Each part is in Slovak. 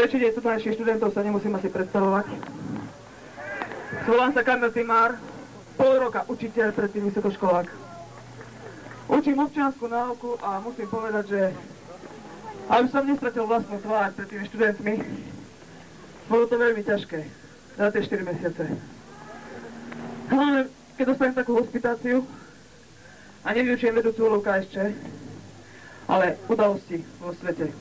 Väčšine tutejších študentov sa nemusím asi predstavovať. Volám sa Kamil Timár, pol roka učiteľ, predtým vysokoškolák. Učím občiansku náuku a musím povedať, že aby som nestratil vlastnú tvár pred tými študentmi, bolo to veľmi ťažké za tie 4 mesiace. Hlavne, keď dostanem takú hospitáciu a nevyučujem vedúcu úlohu KSČ, ale udalosti vo svete.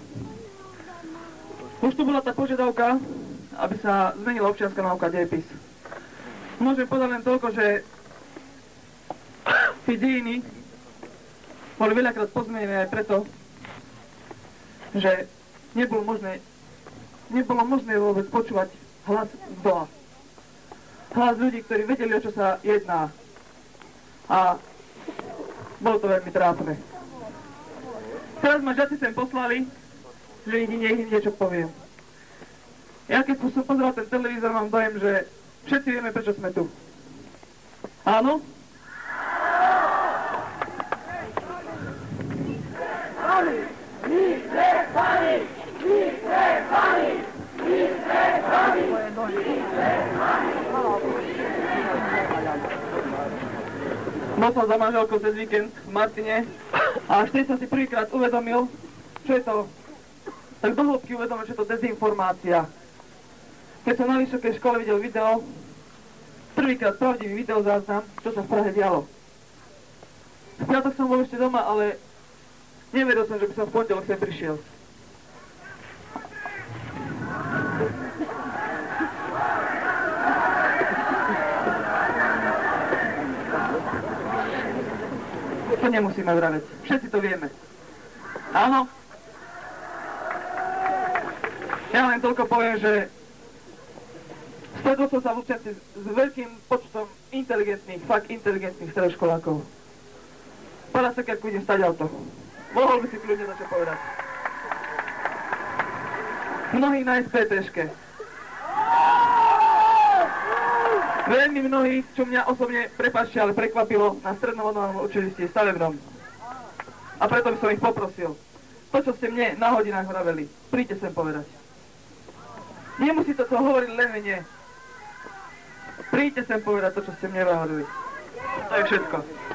Už tu bola tá požiadavka, aby sa zmenila občianska náuka dejepis. Môžem povedať len toľko, že tie dejiny boli veľakrát pozmenené aj preto, že nebolo možné vôbec počúvať hlas z dola. Hlas ľudí, ktorí vedeli, o čo sa jedná. A bolo to veľmi trápne. Teraz ma žiaci sem poslali, že im niečo poviem. Ja keď som pozeral ten televízor, mám dojem, že všetci vieme, prečo sme tu. Áno? Bol som za manželkou cez víkend v Martine a až teď som si prvýkrát uvedomil, čo je to, tak do hĺbky uvedomil, že je to dezinformácia. Keď som na vysokej škole videl video, prvýkrát pravdivý videozáznam, čo sa v Prahe dialo. V piatok som bol ešte doma, ale nevedel som, že by som v pondelok sem prišiel. To nemusíme vraveť. Všetci to vieme. Áno? Ja len toľko poviem, že stretol som sa v Lučenci s veľkým počtom inteligentných, fakt inteligentných stredoškolákov. Podľa sa, keď idem stať auto. Mohol by si kľudne na čo povedať. Mnohí na SPT-ške. Veľmi mnohí, čo mňa osobne, prepáčte, ale prekvapilo na strednom odbornom učilišti stavebnom. A preto by som ich poprosil. To, čo ste mne na hodinách vraveli, príďte sem povedať. Nemusíte to hovoriť len mne. Príďte sem povedať to, čo ste mne hovorili. To je všetko.